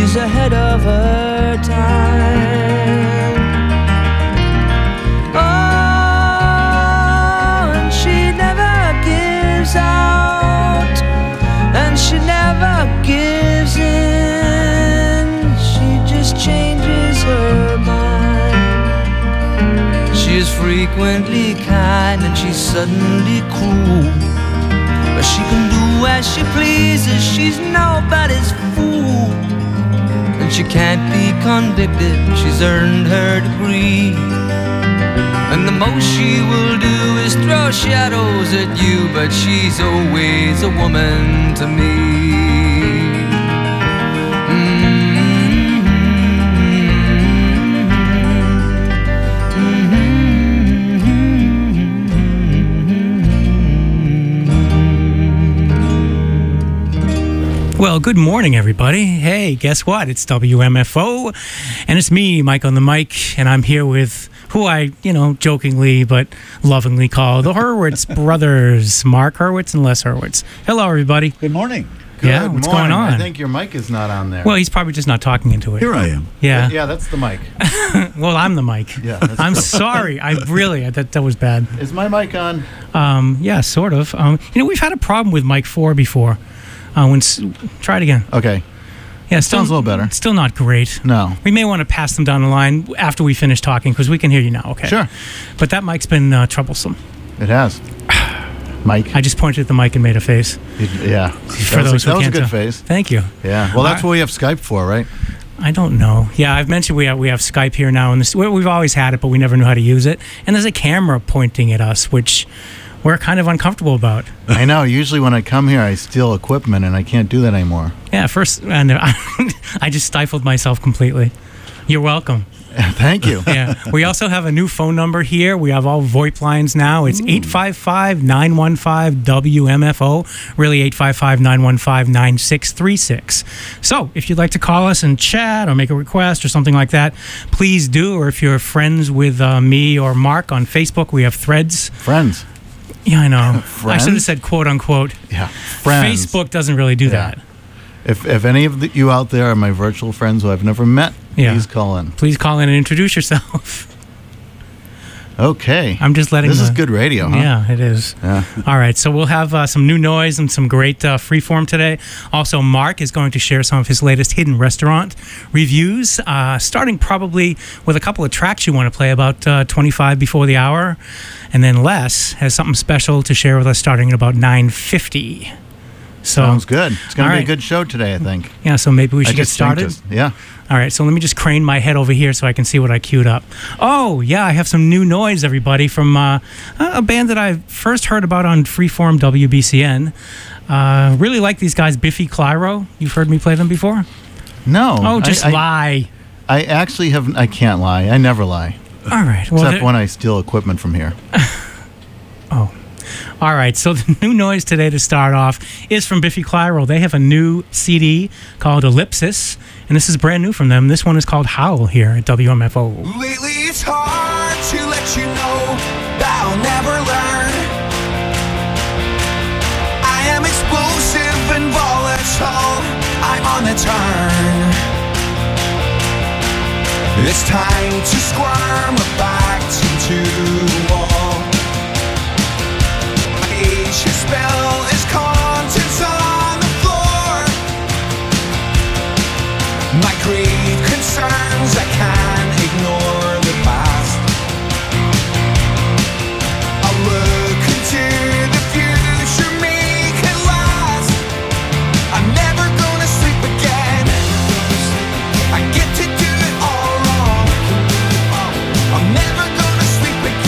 was ahead of her time. Oh, and she never gives out, and she never gives in. She just changes her mind. She is frequently kind and she's suddenly cruel, but she can do as she pleases. She's nobody's fool, and she can't be convicted. She's earned her degree, and the most she will do is throw shadows at you, but she's always a woman to me. Well, good morning, everybody. Hey, guess what? It's WMFO, and it's me, Mike on the mic, and I'm here with who I, jokingly but lovingly call the Hurwitz brothers, Mark Hurwitz and Les Hurwitz. Hello, everybody. Good morning. Yeah, what's going on? I think your mic is not on there. Well, he's probably just not talking into it. Here I am. Yeah. Yeah, that's the mic. Well, I'm the mic. Yeah. I'm sorry. That was bad. Is my mic on? Yeah, sort of. We've had a problem with mic 4 before. Try it again. Okay. Yeah, still, sounds a little better. Still not great. No. We may want to pass them down the line after we finish talking because we can hear you now, okay? Sure. But that mic's been troublesome. It has. Mike. I just pointed at the mic and made a face. Yeah. For those who that was can't a good tell. face. Thank you. Yeah. Well, that's what we have Skype for, right? I don't know. Yeah, I've mentioned we have Skype here now, and we've always had it, but we never knew how to use it. And there's a camera pointing at us, which we're kind of uncomfortable about. I know. Usually when I come here, I steal equipment, and I can't do that anymore. Yeah, and I just stifled myself completely. You're welcome. Thank you. Yeah. We also have a new phone number here. We have all VoIP lines now. It's 855-915-WMFO, really 855-915-9636. So if you'd like to call us and chat or make a request or something like that, please do. Or if you're friends with me or Mark on Facebook, we have threads. Friends. Yeah, I know. Friends? I should have said quote unquote. Yeah. Friends. Facebook doesn't really do that. If any of you out there are my virtual friends who I've never met, please call in. Please call in and introduce yourself. Okay. I'm just letting This is good radio, huh? Yeah, it is. Yeah. All right, so we'll have some new noise and some great freeform today. Also, Mark is going to share some of his latest hidden restaurant reviews, starting probably with a couple of tracks you want to play about 25 before the hour. And then Les has something special to share with us starting at about 9:50. So, sounds good. It's going to be right. a good show today, I think. Yeah, so maybe we should get started. Yeah. All right, so let me just crane my head over here so I can see what I queued up. Oh, yeah, I have some new noise, everybody, from a band that I first heard about on Freeform WBCN. Really like these guys, Biffy Clyro. You've heard me play them before? No. Oh, just lie. I actually have. I can't lie. I never lie. All right. Well, except when I steal equipment from here. Oh. All right, so the new noise today to start off is from Biffy Clyro. They have a new CD called Ellipsis, and this is brand new from them. This one is called Howl here at WMFO. Lately it's hard to let you know that I'll never learn. I am explosive and volatile. I'm on the turn. It's time to squirm back into the wall. Your spell is contents on the floor. My grave concerns, I can't ignore the past. I'll look into the future, make it last. I'm never gonna sleep again. I get to do it all wrong. I'm never gonna sleep again.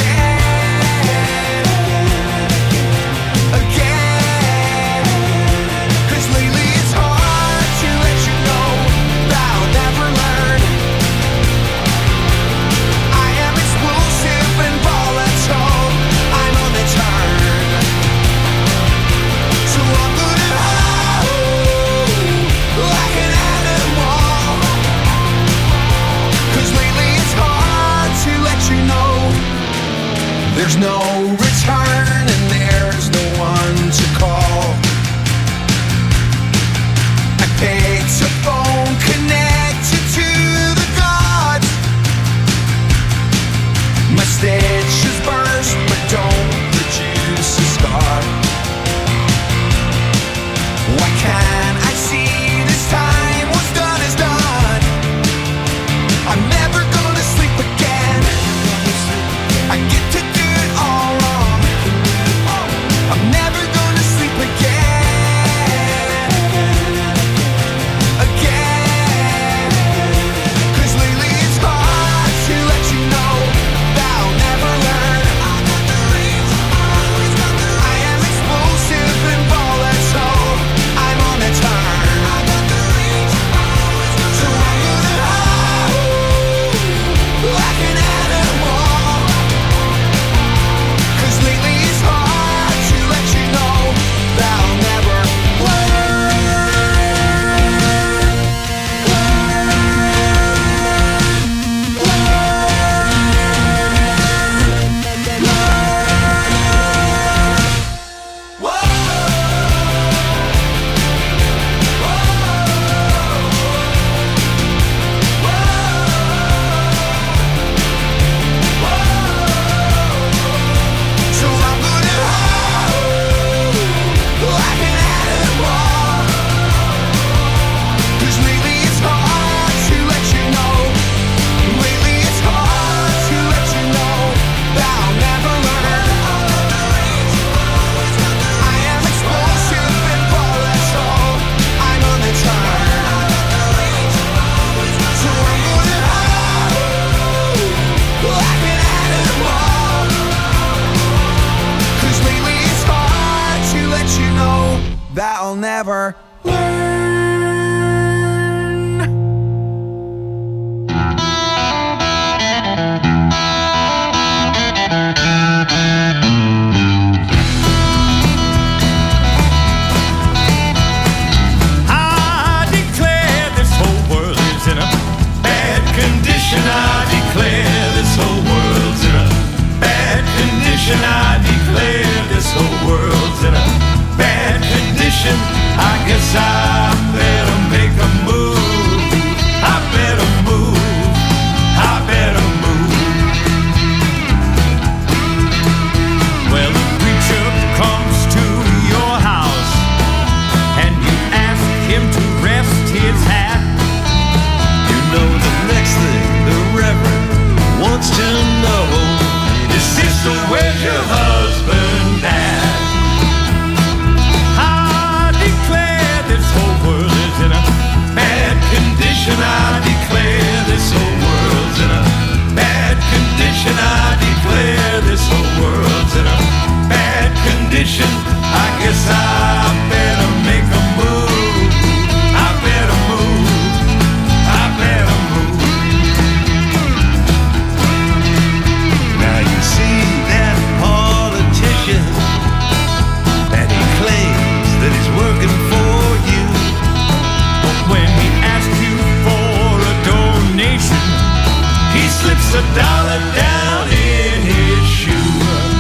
puts a dollar down in his shoe.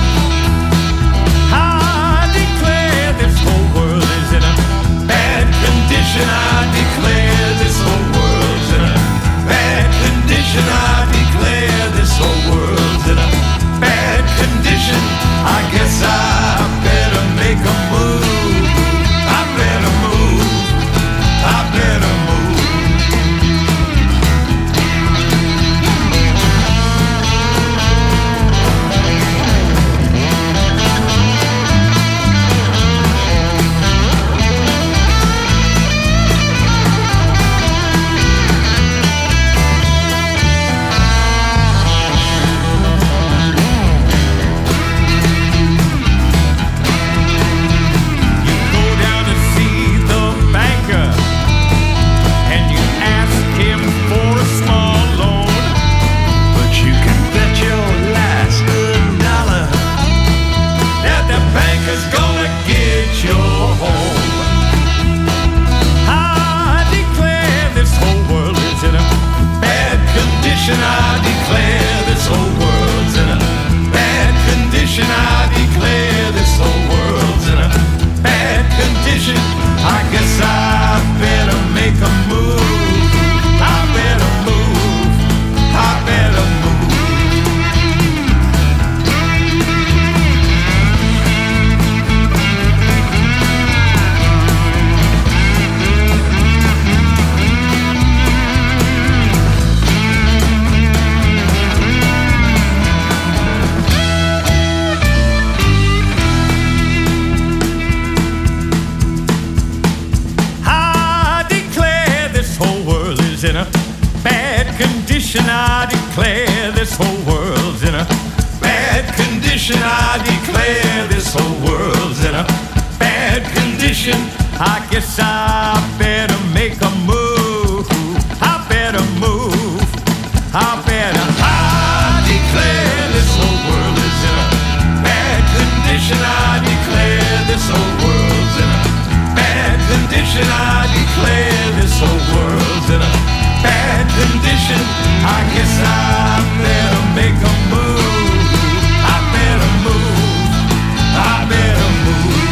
I declare this whole world is in a bad condition. I declare this whole world's in a bad condition. I declare this whole world's in a bad condition. I guess I better make a move. I better move. I better move. I declare this whole world's in a bad condition. I declare this whole world's in a bad condition. I guess I better make a move. I better move. I better move. In a bad condition, I declare this whole world's in a bad condition. I declare this whole world's in a bad condition. I guess I better make a move. I better move. I better. I declare this whole world is in a bad condition. I declare this whole world's in a bad condition. I declare this whole world's in a bad condition. I guess I better make a move. I better move. I better move.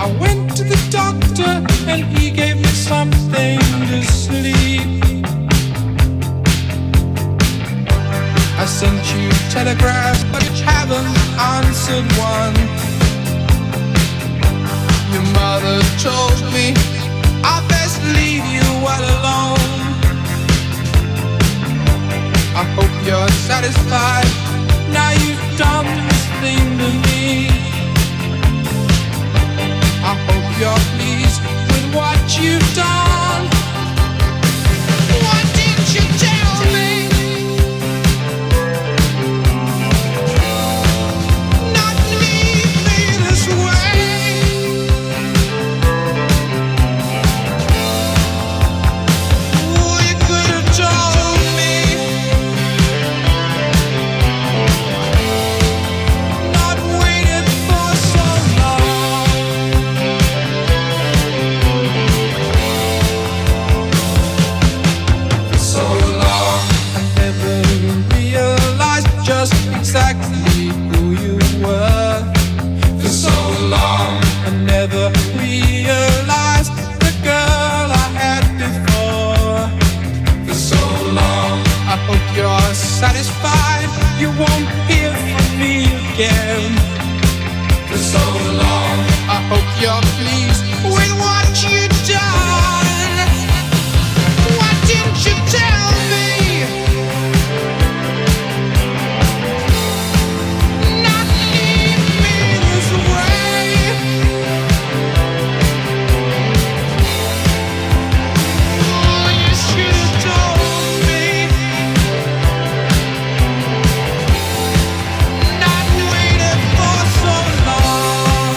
I went to the doctor and he gave me something to sleep. I sent you telegrams but you haven't answered one. Your mother told me I best leave you all alone. I hope you're satisfied now you've done this thing to me. I hope you're pleased with what you've done. Why didn't you tell me? Not leave me this way. Oh, you could have told me. Not waited for so long. So long, I never realized just exactly who you were. For so long, I never realized the girl I had before. For so long, I hope you're satisfied you won't hear from me again. For so long, I hope you're pleased with what you've done. Why didn't you tell me? Not leave me this way. Oh, you should have told me. Not waited for so long.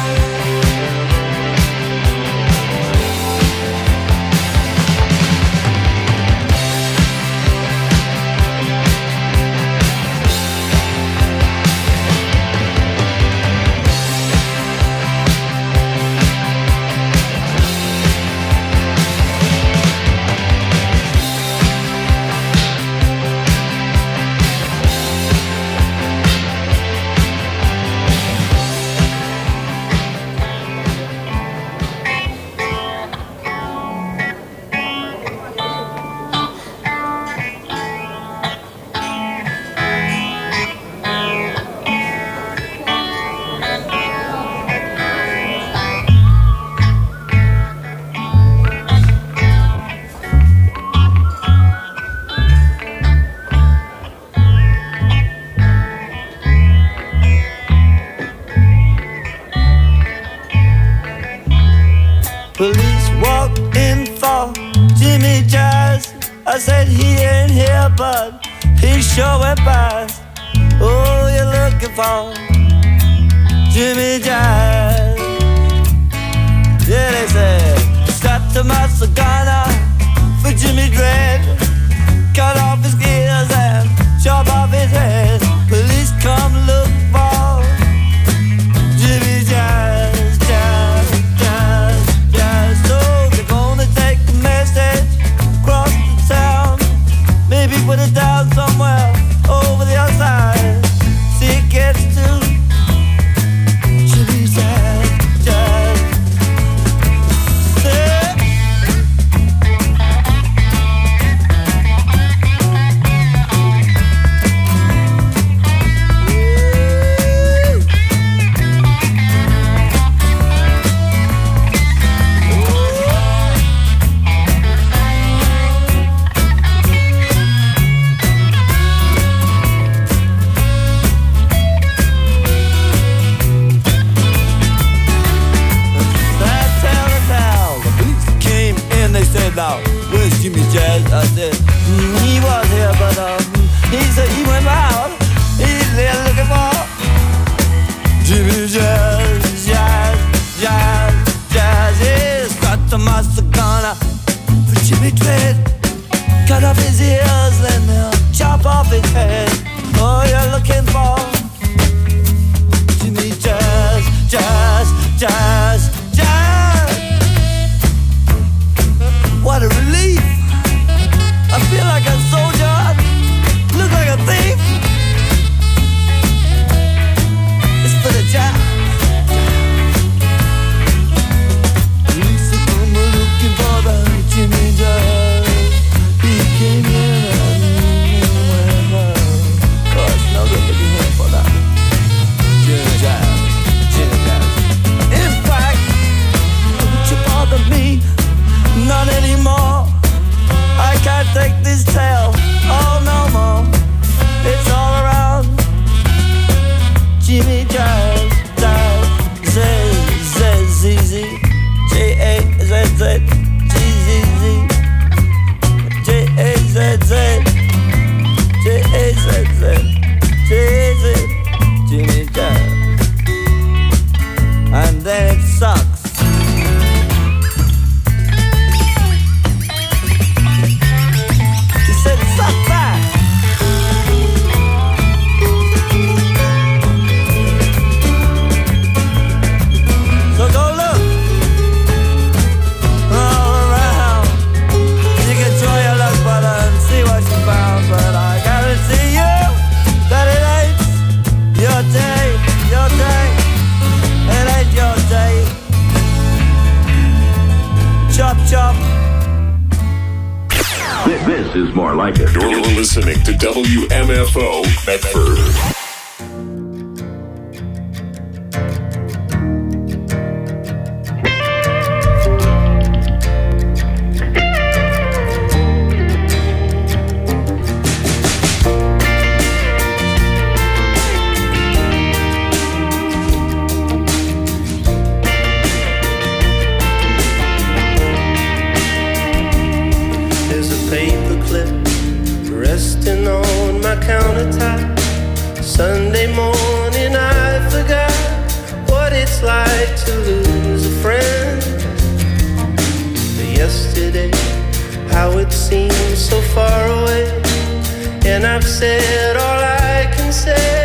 Police walked in for Jimmy Jazz. I said he ain't here, but he sure went past. Oh, you're looking for Jimmy Jazz. Yeah, they said, strapped to my cigar for Jimmy Dread. Cut off his ears and chop off his head. Police come look for Jimmy Jazz, Jazz, Jazz, Jazz. So they're gonna take the message across the town, maybe put it down somewhere over the other side. See it gets to Jimmy Jazz, Jazz. Yeah. Now, where's Jimmy Jazz? I said, he was here, but he said he went out. He's there looking for Jimmy Jazz, Jazz, Jazz, Jazz. He's got the master gunner for Jimmy Dread. Cut off his ears, then they'll chop off his head. Oh, you're looking for Jimmy Jazz, Jazz, Jazz, Jazz. What a relief! I feel chop chop. This is more like it. You're listening to WMFO Bedford. There's a paperclip resting on my countertop. Sunday morning I forgot what it's like to lose a friend. But yesterday, how it seems so far away, and I've said all I can say.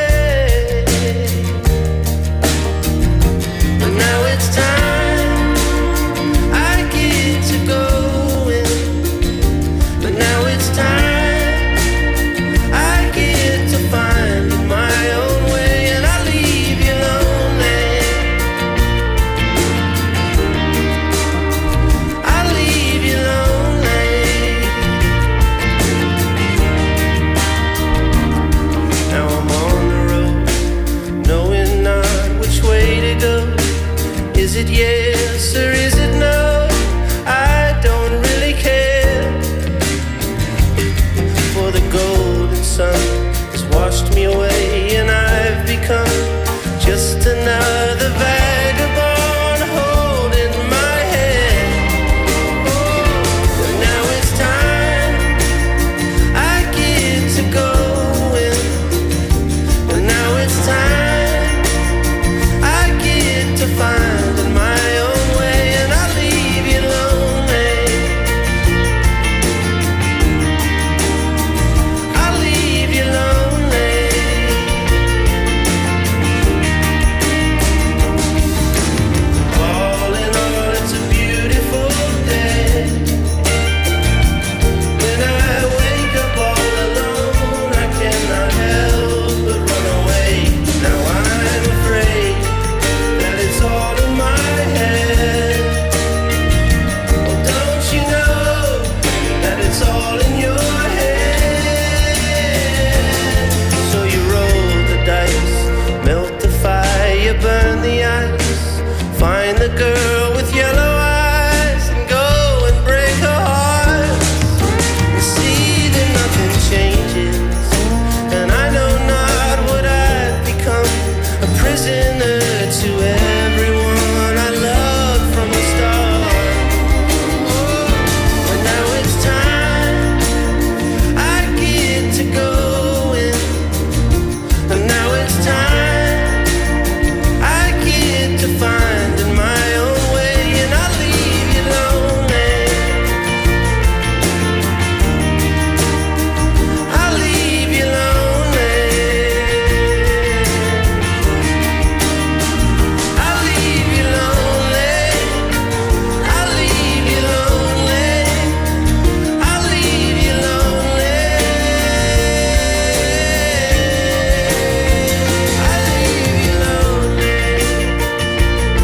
But now it's time I get to go in. But now it's time I get to find my own way, and I leave you lonely. I leave you lonely. Now I'm on the road, knowing not which way to go. Is it yes or is it no? I don't really care. For the golden sun has washed me away, and I've become just another vagabond holding my head. But now it's time I get to go in. But now it's time I get to find my own way, and I leave you lonely. I leave you lonely. All in all, it's a beautiful day. When I wake up all alone, I cannot help but run away. Now I'm afraid that it's all in my head. Well, don't you know that it's all in your head? So you roll the dice, melt the fire, burn the ice, find the girl with yellow eyes, and go and break her heart. And see that nothing changes, and I know not what I've become, a prisoner to everyone I loved from the start. But now it's time I get to go in, and now it's time I get to find my own way, and I leave you lonely. I leave you lonely. I leave you lonely. I leave you lonely. I leave you lonely. I leave you lonely.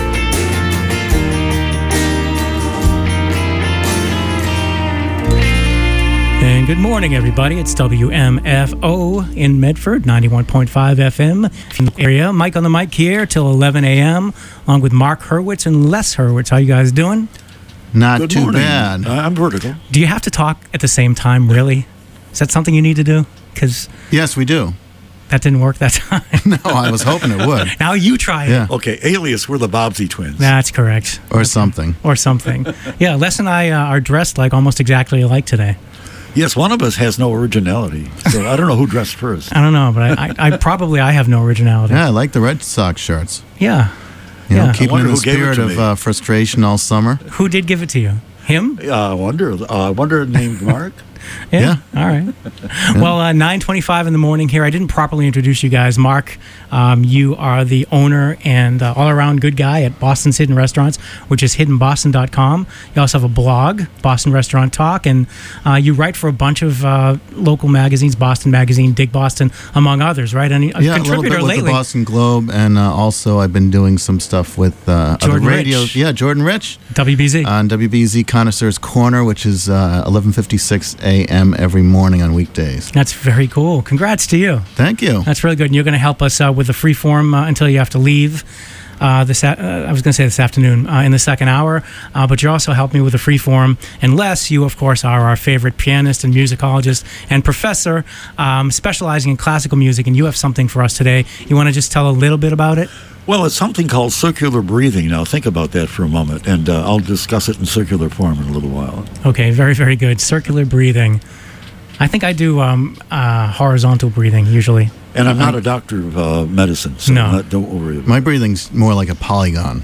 And good morning, everybody. It's WMFO in Medford, 91.5 FM from the area. Mike on the mic here till 11 a.m., along with Mark Hurwitz and Les Hurwitz. How you guys doing? Not Good too morning. bad. I'm Vertical. Do you have to talk at the same time, really? Is that something you need to do? Because Yes, we do. that didn't work that time. No, I was hoping it would. Now you try it. Yeah. Okay, alias, we're the Bobsey twins. That's correct. Or something. Or something. Yeah, Les and I are dressed like almost exactly alike today. Yes, one of us has no originality, so I don't know who dressed first. I don't know, but I have no originality. Yeah, I like the Red Sox shirts. Yeah. You know, Yeah. keeping I in wonder the who gave it spirit to of me. frustration all summer. Who did give it to you? Him? I wonder named Mark. Yeah. All right. Well, 9:25 in the morning here. I didn't properly introduce you guys. Mark, you are the owner and all-around good guy at Boston's Hidden Restaurants, which is hiddenboston.com. You also have a blog, Boston Restaurant Talk, and you write for a bunch of local magazines, Boston Magazine, Dig Boston, among others, right? And a Yeah, a little contributor bit with lately. the Boston Globe, and also I've been doing some stuff with other Jordan radios. Rich. Yeah, Jordan Rich WBZ. on WBZ Connoisseur's Corner, which is 11:56 a.m. every morning on weekdays. That's very cool. Congrats to you. Thank you. That's really good. And you're going to help us with the freeform until you have to leave. I was going to say this afternoon in the second hour, but you also help me with the freeform, unless you, of course, are our favorite pianist and musicologist and professor specializing in classical music, and you have something for us today. You want to just tell a little bit about it? Well, it's something called circular breathing. Now, think about that for a moment, and I'll discuss it in circular form in a little while. Okay, very, very good. Circular breathing. I think I do horizontal breathing usually. And I'm not a doctor of medicine, so No. don't worry about it. My breathing's more like a polygon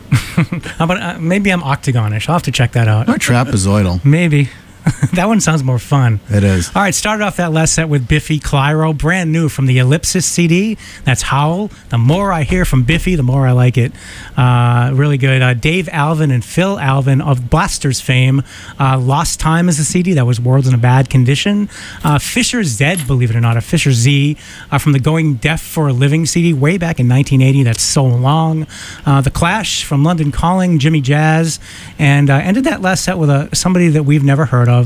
How about maybe I'm octagonish? I'll have to check that out. or trapezoidal. Maybe. That one sounds more fun. It is. All right, started off that last set with Biffy Clyro, brand new from the Ellipsis CD. That's Howl. The more I hear from Biffy, the more I like it. Really good. Dave Alvin and Phil Alvin of Blasters fame. Lost Time is a CD. That was World's in a Bad Condition. Fisher Z, believe it or not, a Fisher Z from the Going Deaf for a Living CD way back in 1980. That's So Long. The Clash from London Calling, Jimmy Jazz. And ended that last set with somebody that we've never heard of.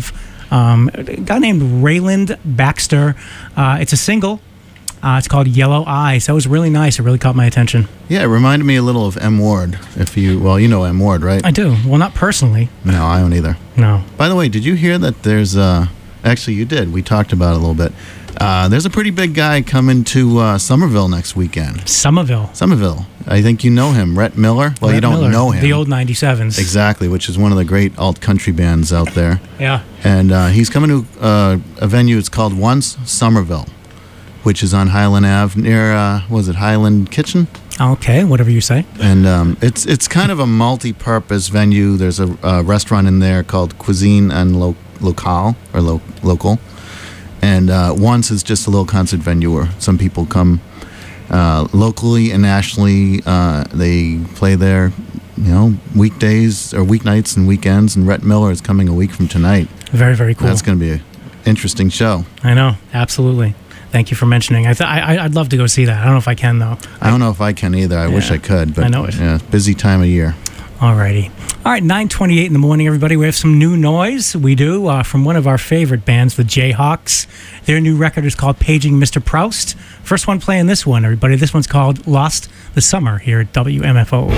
A guy named Rayland Baxter. It's a single. It's called Yellow Eyes. That was really nice. It really caught my attention. Yeah, it reminded me a little of M. Ward. You know M. Ward, right? I do. Well, not personally. No, I don't either. No. By the way, did you hear that there's actually you did. We talked about it a little bit. There's a pretty big guy coming to Somerville next weekend. Somerville. I think you know him, Rhett Miller. Well, you Rhett don't Miller, know him. The old 97s. Exactly, which is one of the great alt country bands out there. Yeah. And he's coming to a venue. It's called Once Somerville, which is on Highland Ave near Highland Kitchen. Okay, whatever you say. And it's kind of a multi-purpose venue. There's a restaurant in there called Cuisine and Local. And Once is just a little concert venue where some people come locally and nationally. They play there, weekdays or weeknights and weekends. And Rhett Miller is coming a week from tonight. Very, very cool. That's going to be an interesting show. I know, absolutely. Thank you for mentioning. I'd love to go see that. I don't know if I can, though. I don't know if I can either. I wish I could, but I know it. Yeah, busy time of year. Alrighty. All right, 9:28 in the morning, everybody. We have some new noise. We do from one of our favorite bands, the Jayhawks. Their new record is called Paging Mr. Proust. First one playing this one, everybody. This one's called Lost the Summer here at WMFO.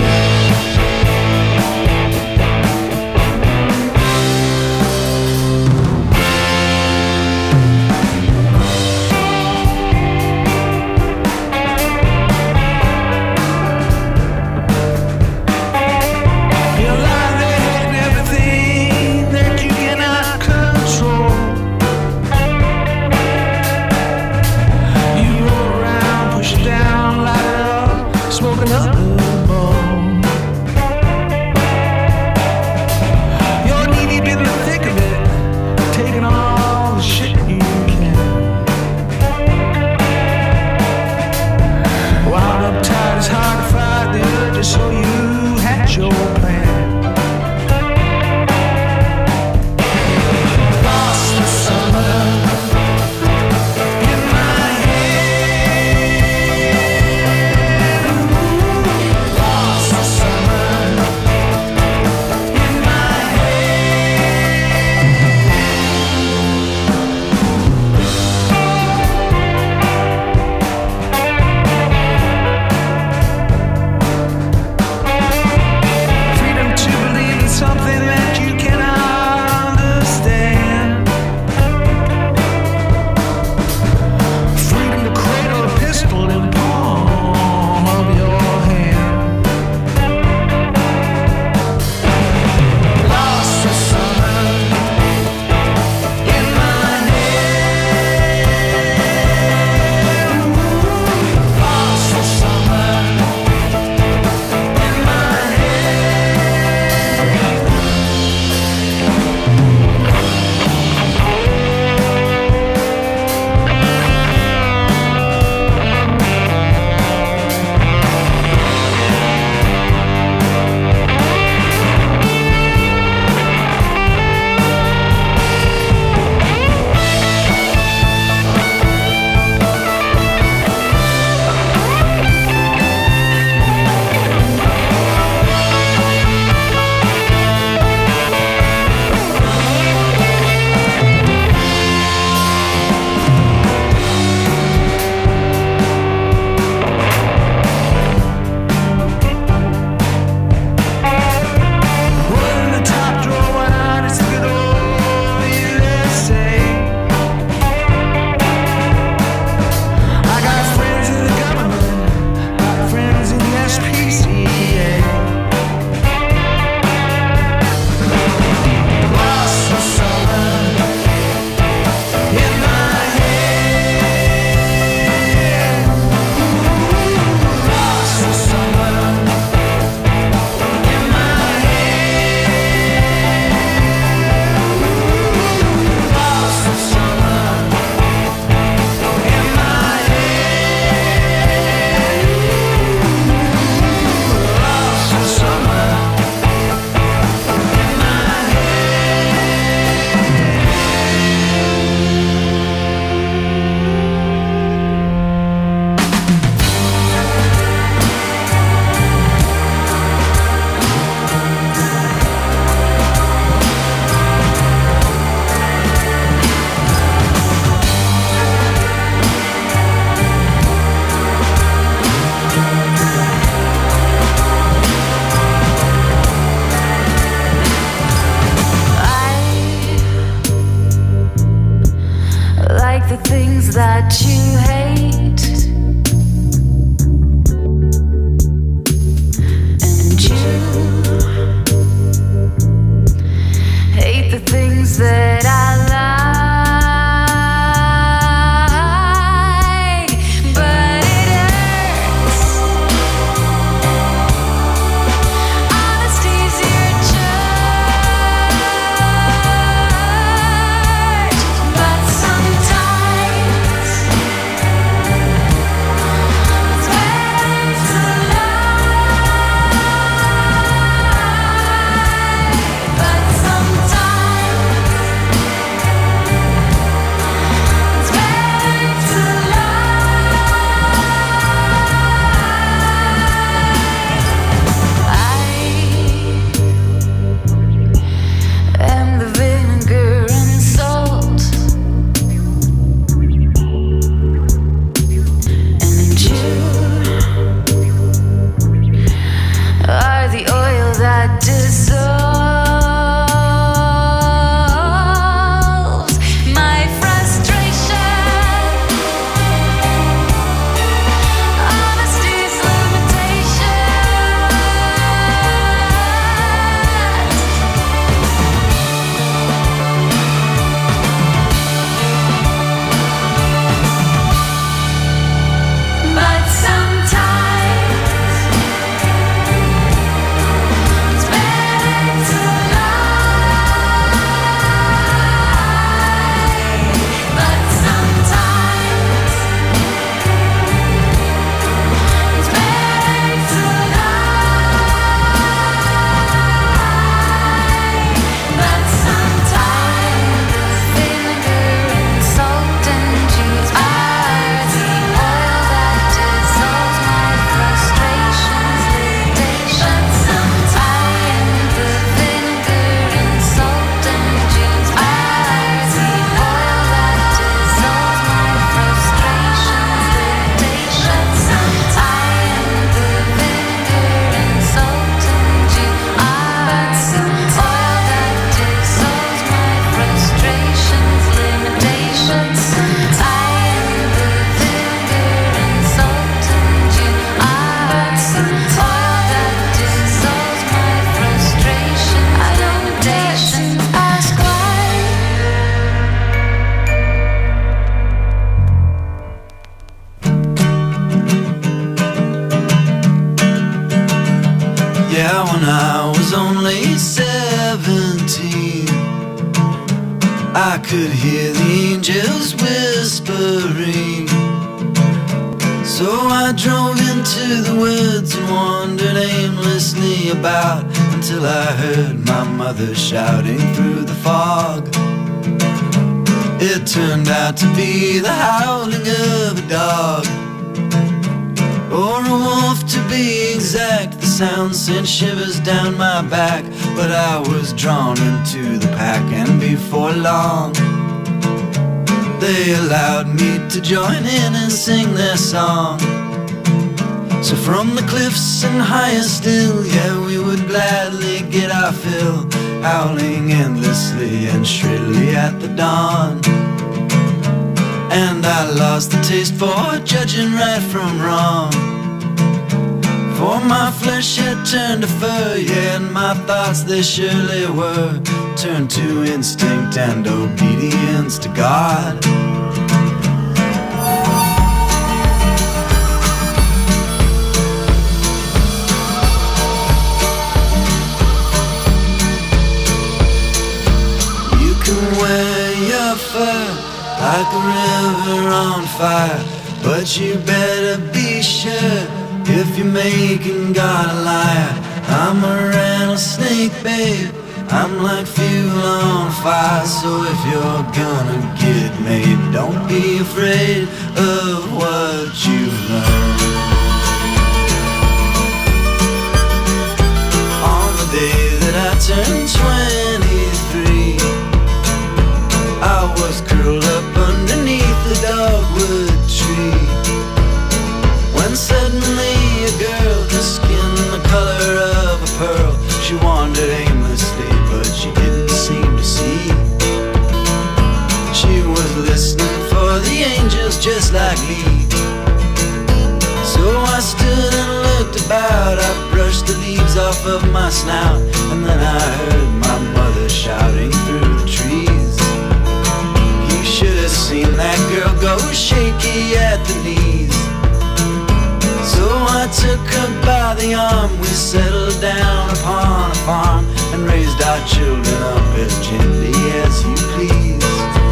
Smoking up the bone. things that you hate, and you hate the things that I like, but it hurts. Honesty's your church, but sometimes it's better to lie, but sometimes it's better to I am the vinegar and salt, and you are the oil that dissolves my frustration. Honesty's limitations, but sometimes it's better to lie, but sometimes it's better to lie, but sometimes vinegar and salt and juice are the oil that dissolves my frustrations, limitations. I am the vinegar and salt and juice are the oil that dissolves my frustrations, limitations. I am the vinegar and salt and juice are the oil that dissolves my frustrations, limitations. I am the vinegar and salt and juice are the oil that dissolves my frustrations, limitations. Ask why. Yeah, when I was only 17, I could hear the angels whispering. So I drove into the woods and wandered aimlessly about until I heard my mother shouting through the fog. It turned out to be the howling of a dog, or a wolf to be exact. The sound sent shivers down my back, but I was drawn into the pack, and before long they allowed me to join in and sing their song. So from the cliffs and higher still, yeah, we would gladly get our fill, howling endlessly and shrilly at the dawn. And I lost the taste for judging right from wrong, for my flesh had turned to fur, yeah, and my thoughts, they surely were turned to instinct and obedience to God. You can wear your fur like a river on fire, but you better be sure if you're making God a liar. I'm a rattlesnake, babe, I'm like fuel on fire. So if you're gonna get made, don't be afraid of what you learn. On the day that I turned 23, I was curled up underneath the dogwood tree, when suddenly a girl, her skin the color of a pearl, she wandered aimlessly, but she didn't seem to see. She was listening for the angels just like me. So I stood and looked about, I brushed the leaves off of my snout, and then I heard my mother shouting through the trees. You should have seen that girl go shaky at the knees. So I took her by the arm, we settled down upon a farm and raised our children up as gently as you please.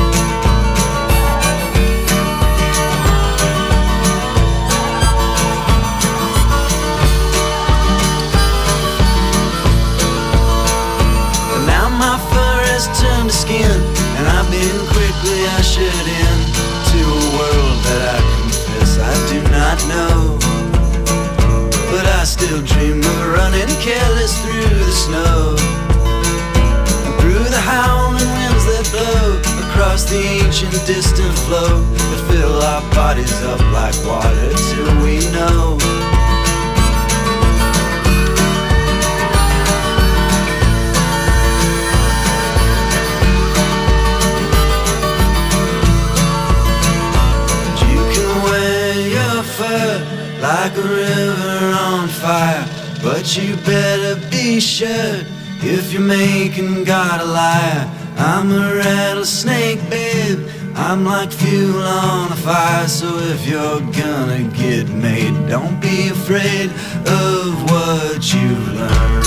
And now my fur has turned to skin, and I've been quickly ushered in to a world that I confess I do not know. But I still dream of running careless through the snow, and through the howling winds that blow across the ancient distant flow that fill our bodies up like water till we know. You can wear your fur like a river on fire, but you better be sure if you're making God a liar. I'm a rattlesnake, babe, I'm like fuel on a fire. So if you're gonna get made, don't be afraid of what you've learned.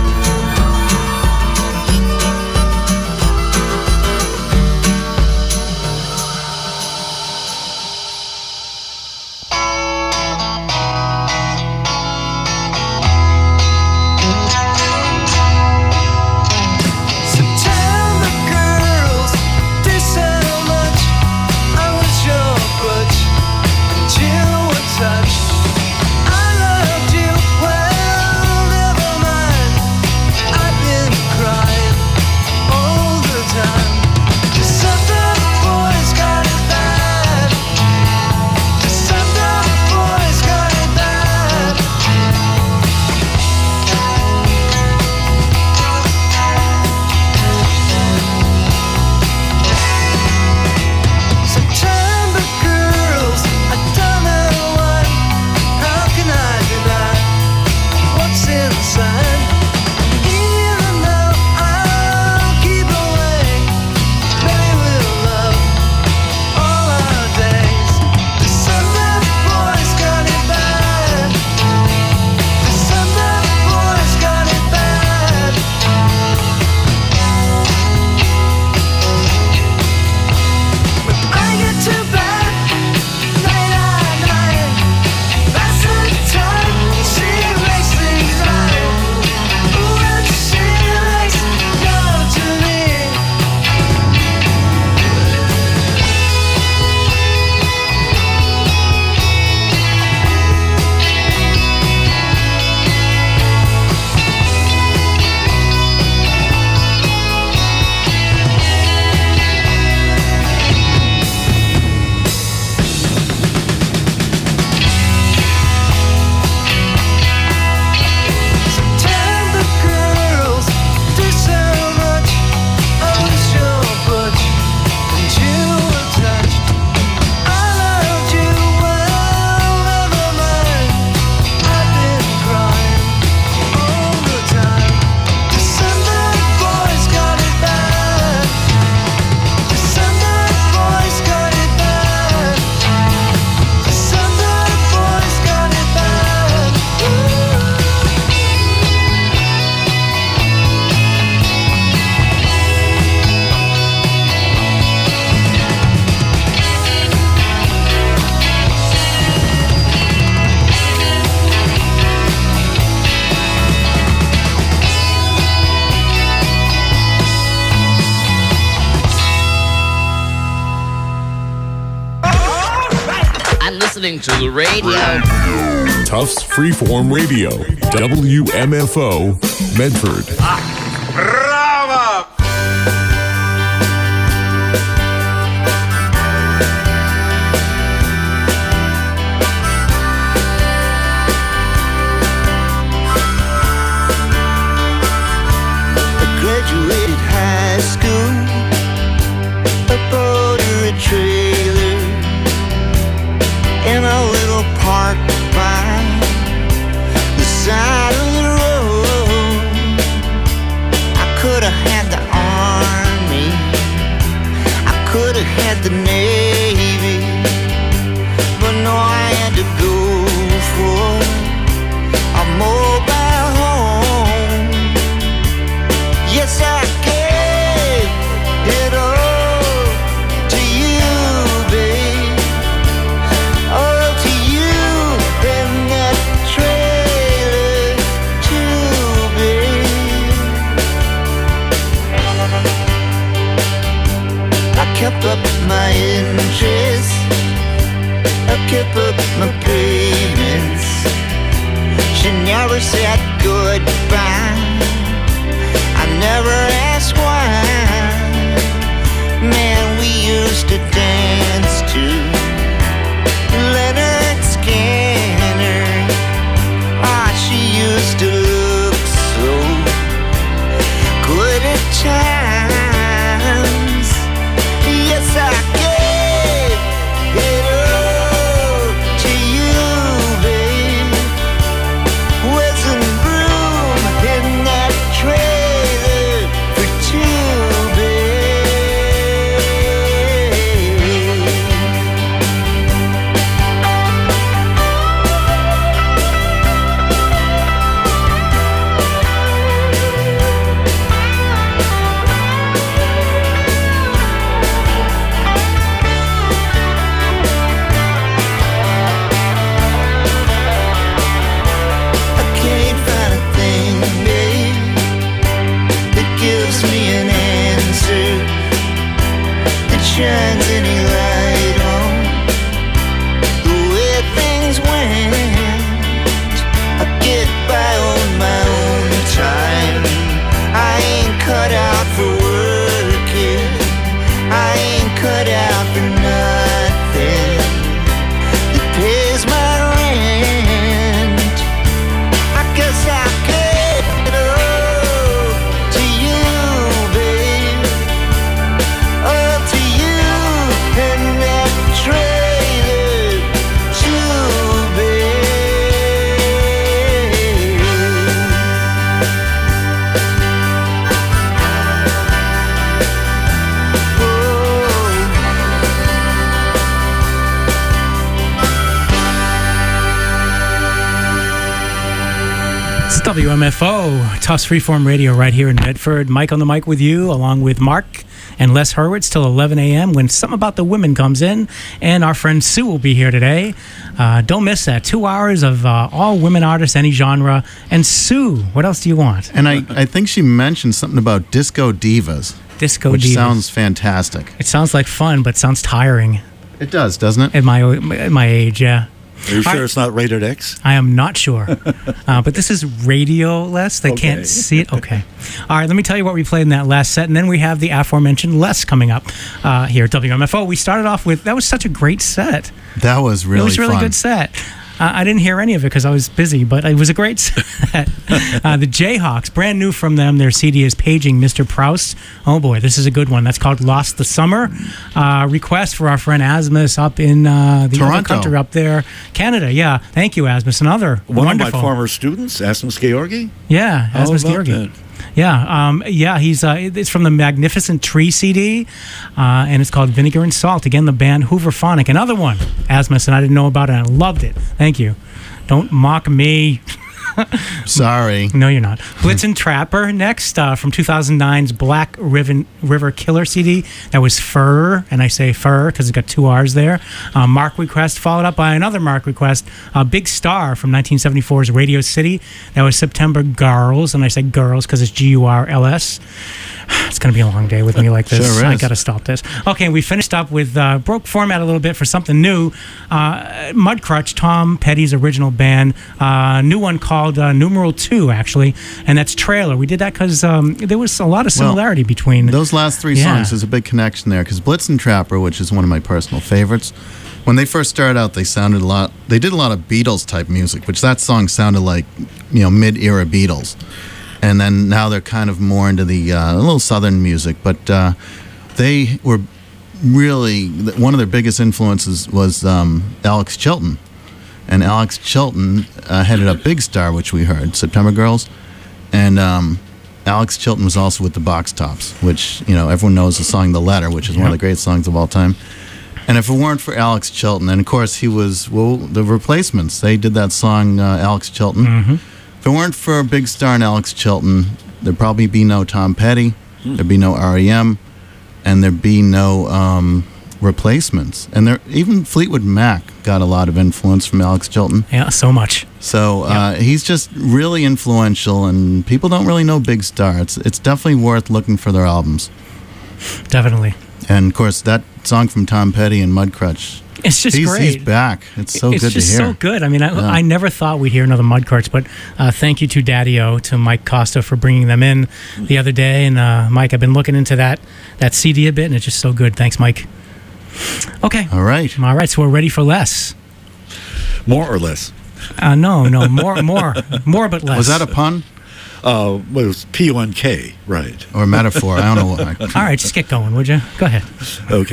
listening to the radio. Tufts Freeform Radio, WMFO, Medford. Bravo! Graduated high school, I bought her a trailer, Yes, I gave it all to you, babe. All to you in that trailer, too, babe. I kept up my interest, I kept up my payments. She never said goodbye, I never asked why. Man, we used to dance to Leonard Skinner. Ah, she used to look so good at times. Yes, I gave it all to you, babe. Wasn't room in that trailer for two, babe. I can't find a thing, babe, that gives me an answer, that shines any light on the way things went. I get by on my own time. I ain't cut out for working, I ain't cut out for nothing that pays my rent. I guess I gave it all to you, babe. All to you in that trailer, too, babe. It's WMFO, Tufts Freeform Radio right here in Medford. Mike on the mic with you, along with Mark and Les Hurwitz till 11 a.m. when Something About the Women comes in. And our friend Sue will be here today. Don't miss that. 2 hours of all women artists, any genre. And Sue, what else do you want? And I think she mentioned something about disco divas. Disco which divas. sounds fantastic. It sounds like fun, but sounds tiring. It does, doesn't it? At my age, yeah. Are you sure it's not rated X? I am not sure. But this is radio-less. They can't see it. Okay. All right, let me tell you what we played in that last set. And then we have the aforementioned Les coming up here at WMFO. We started off with, that was such a great set. That was really fun. It was a really good set. I didn't hear any of it because I was busy, but it was a great set. The Jayhawks, brand new from them. Their CD is Paging Mr. Proust. Oh boy, this is a good one. That's called Lost the Summer. Request for our friend Asmus up in the Toronto. other country up there. Canada, yeah. Thank you, Asmus. Another One wonderful. of my former students, Asmus Georgi. Yeah, How Asmus about Georgi. that? Yeah, he's it's from the Magnificent Tree CD, and it's called Vinegar and Salt. Again, the band Hooverphonic. Another one, Asmus, and I didn't know about it, and I loved it. Thank you. Don't mock me. Sorry. No, you're not. Blitzen Trapper next from 2009's Black River Killer CD. That was Fur, and I say Fur because it's got 2 R's there. Mark Request followed up by another Mark Request, Big Star from 1974's Radio City. That was September Girls, and I say girls because it's Gurls. It's going to be a long day with me like this. Sure is. I got to stop this. Okay, we finished up with broke format a little bit for something new. Mudcrutch, Tom Petty's original band, new one called Numeral 2, actually, and that's Trailer. We did that because there was a lot of similarity between those last 3 songs. There's a big connection there because Blitzen Trapper, which is one of my personal favorites, when they first started out, they sounded a lot. They did a lot of Beatles type music, which that song sounded like, mid-era Beatles. And then now they're kind of more into the a little southern music, but they were really, one of their biggest influences was Alex Chilton. And Alex Chilton headed up Big Star, which we heard, September Girls. And Alex Chilton was also with the Box Tops, which, everyone knows the song The Letter, which is one of the great songs of all time. And if it weren't for Alex Chilton, and of course he was, the Replacements, they did that song, Alex Chilton. Mm-hmm. If it weren't for Big Star and Alex Chilton, there'd probably be no Tom Petty, there'd be no REM, and there'd be no replacements. And there, even Fleetwood Mac got a lot of influence from Alex Chilton. Yeah, so much. So he's just really influential, and people don't really know Big Star. It's definitely worth looking for their albums. Definitely. And of course, that song from Tom Petty and Mudcrutch. It's just great. He's back. It's so good to hear. It's just so good. I mean, I never thought we'd hear another Mudcrutch, but thank you to Daddy-O, to Mike Costa for bringing them in the other day. And Mike, I've been looking into that CD a bit, and it's just so good. Thanks, Mike. Okay. All right. So we're ready for less. More or less? No, more, but less. Was that a pun? Well, it was P-O-N-K, right. Or a metaphor. I don't know what. All right, just get going, would you? Go ahead. Okay.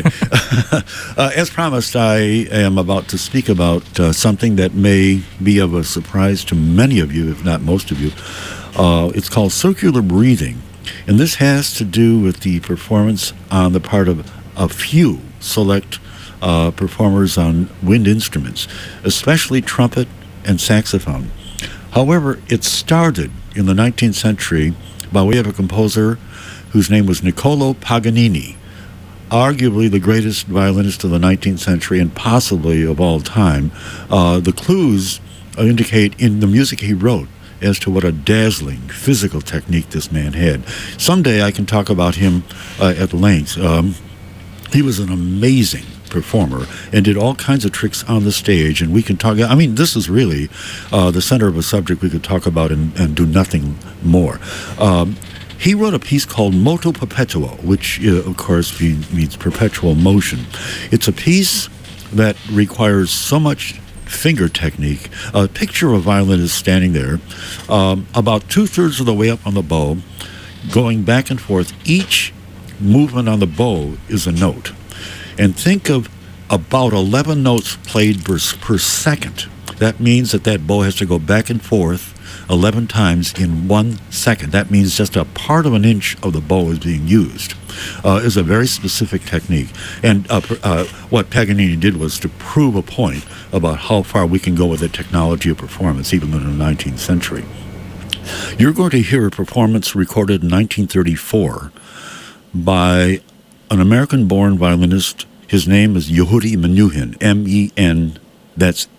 As promised, I am about to speak about something that may be of a surprise to many of you, if not most of you. It's called circular breathing. And this has to do with the performance on the part of a few select performers on wind instruments, especially trumpet and saxophone. However, it started in the 19th century by way of a composer whose name was Niccolò Paganini, arguably the greatest violinist of the 19th century and possibly of all time. The clues indicate in the music he wrote as to what a dazzling physical technique this man had. Someday I can talk about him at length. He was an amazing performer and did all kinds of tricks on the stage, and we can talk. I mean, this is really the center of a subject we could talk about and do nothing more. He wrote a piece called Moto Perpetuo, which of course means perpetual motion. It's a piece that requires so much finger technique. Picture a violinist standing there about 2/3 of the way up on the bow, going back and forth. Each movement on the bow is a note. And think of about 11 notes played per second. That means that bow has to go back and forth 11 times in 1 second. That means just a part of an inch of the bow is being used. It's a very specific technique. And what Paganini did was to prove a point about how far we can go with the technology of performance, even in the 19th century. You're going to hear a performance recorded in 1934 by an American-born violinist. His name is Yehudi Menuhin, M-E-N, that's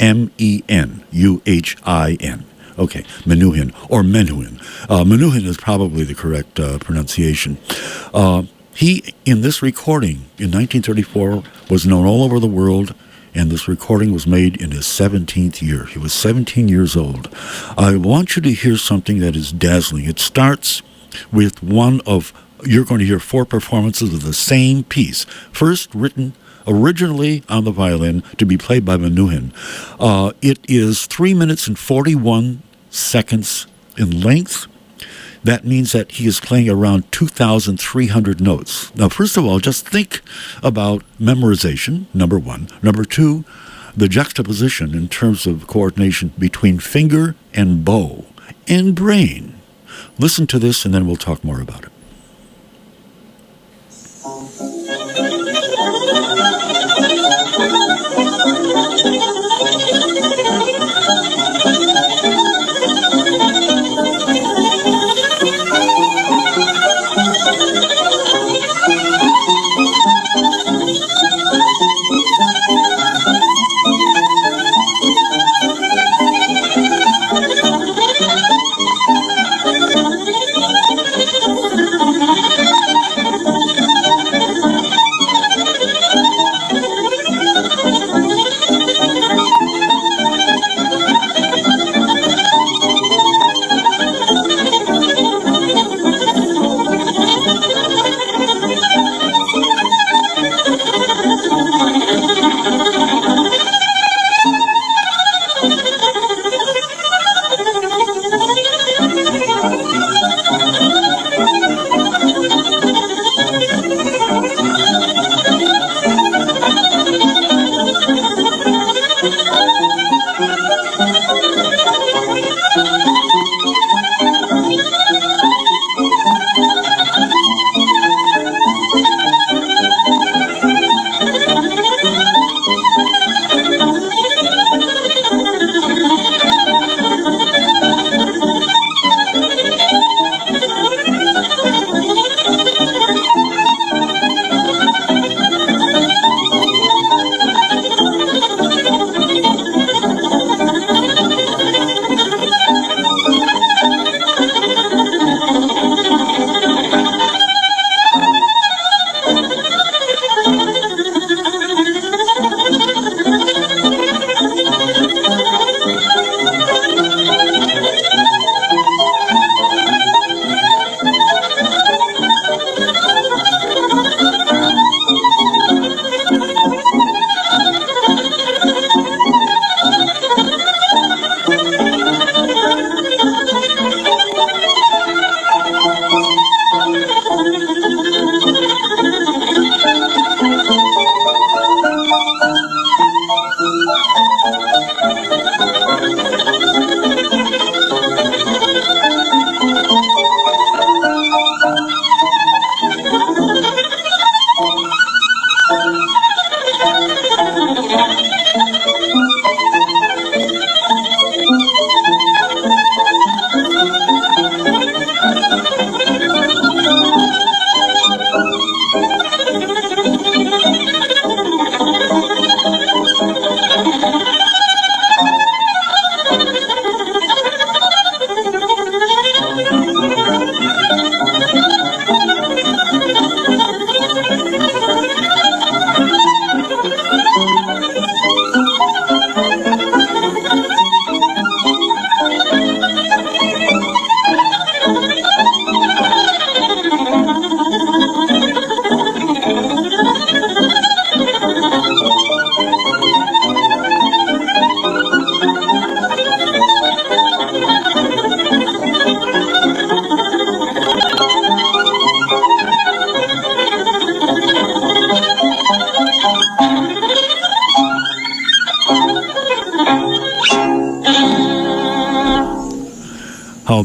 M-E-N-U-H-I-N. Okay, Menuhin, or Menuhin. Menuhin is probably the correct pronunciation. He, in this recording in 1934, was known all over the world, and this recording was made in his 17th year. He was 17 years old. I want you to hear something that is dazzling. It starts with you're going to hear 4 performances of the same piece. First written originally on the violin to be played by Menuhin. It is 3 minutes and 41 seconds in length. That means that he is playing around 2,300 notes. Now, first of all, just think about memorization, number one. Number two, the juxtaposition in terms of coordination between finger and bow and brain. Listen to this, and then we'll talk more about it.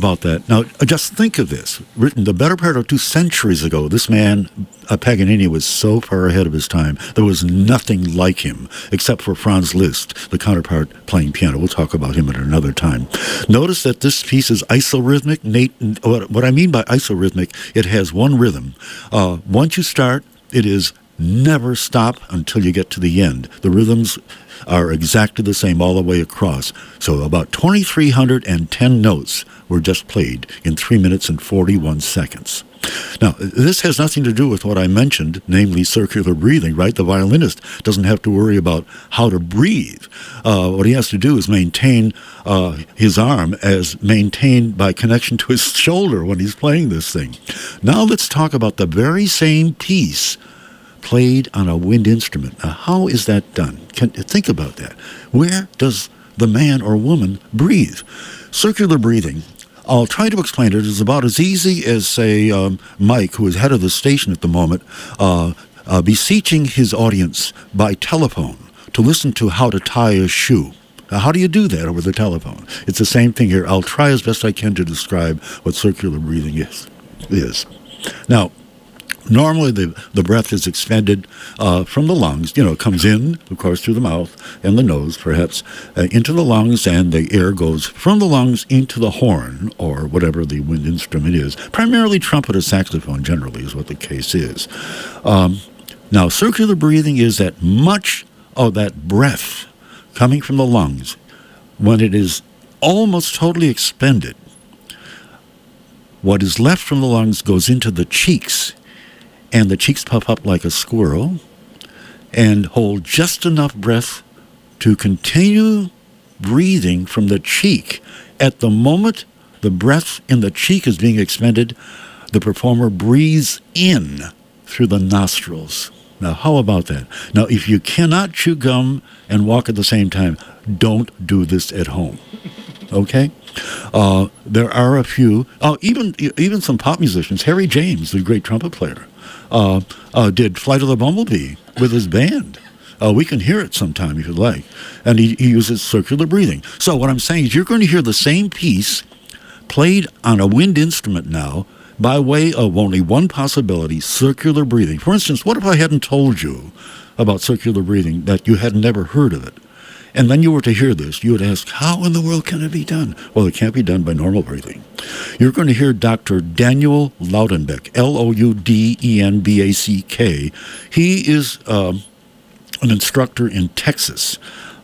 about that? Now, just think of this. Written the better part of 2 centuries ago, this man, Paganini, was so far ahead of his time. There was nothing like him, except for Franz Liszt, the counterpart playing piano. We'll talk about him at another time. Notice that this piece is isorhythmic. What I mean by isorhythmic, it has one rhythm. Once you start, it is never stop until you get to the end. The rhythms are exactly the same all the way across. So about 2,310 notes were just played in 3 minutes and 41 seconds. Now, this has nothing to do with what I mentioned, namely circular breathing, right? The violinist doesn't have to worry about how to breathe. What he has to do is maintain his arm as maintained by connection to his shoulder when he's playing this thing. Now let's talk about the very same piece played on a wind instrument. Now, how is that done? Think about that. Where does the man or woman breathe? Circular breathing, I'll try to explain it. It's about as easy as, say, Mike, who is head of the station at the moment, beseeching his audience by telephone to listen to how to tie a shoe. Now, how do you do that over the telephone? It's the same thing here. I'll try as best I can to describe what circular breathing is. Now, normally the breath is expended from the lungs. It comes in, of course, through the mouth and the nose, perhaps, into the lungs, and the air goes from the lungs into the horn, or whatever the wind instrument is. Primarily trumpet or saxophone, generally, is what the case is. Now, circular breathing is that much of that breath coming from the lungs, when it is almost totally expended, what is left from the lungs goes into the cheeks, and the cheeks puff up like a squirrel and hold just enough breath to continue breathing from the cheek. At the moment the breath in the cheek is being expended, the performer breathes in through the nostrils. Now, how about that? Now, if you cannot chew gum and walk at the same time, don't do this at home. Okay? There are a few, even some pop musicians. Harry James, the great trumpet player, did Flight of the Bumblebee with his band. We can hear it sometime if you'd like. And he uses circular breathing. So what I'm saying is you're going to hear the same piece played on a wind instrument now by way of only one possibility, circular breathing. For instance, what if I hadn't told you about circular breathing, that you had never heard of it? And then you were to hear this, you would ask, how in the world can it be done? Well, it can't be done by normal breathing. You're going to hear Dr. Daniel Loudenbeck, Loudenback. He is an instructor in Texas.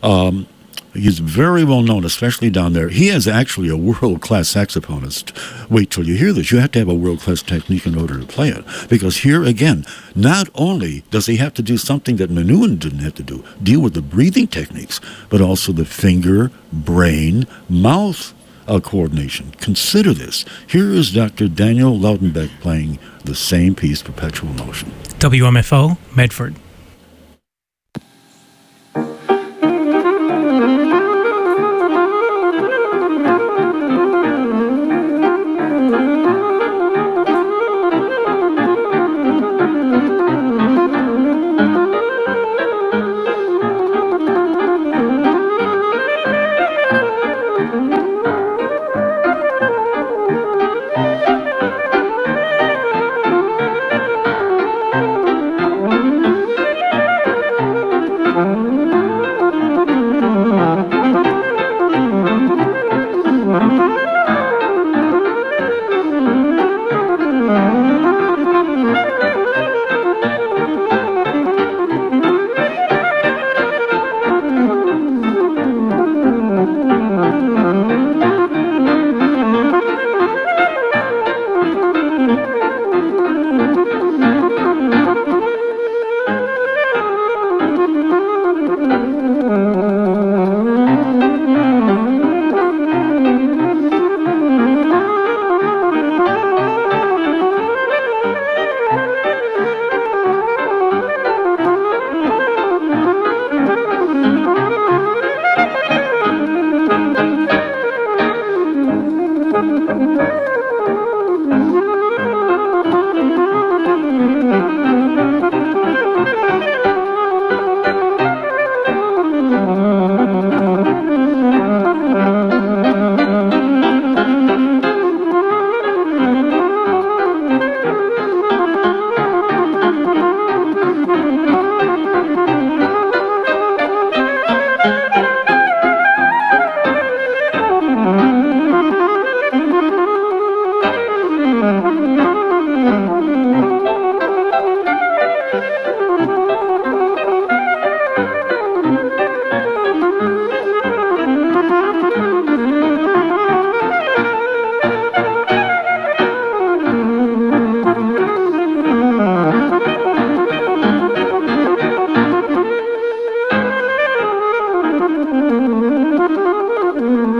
He's very well known, especially down there. He is actually a world-class saxophonist. Wait till you hear this. You have to have a world-class technique in order to play it. Because here, again, not only does he have to do something that Menuhin didn't have to do, deal with the breathing techniques, but also the finger, brain, mouth coordination. Consider this. Here is Dr. Daniel Loudenbeck playing the same piece, Perpetual Motion. WMFO, Medford.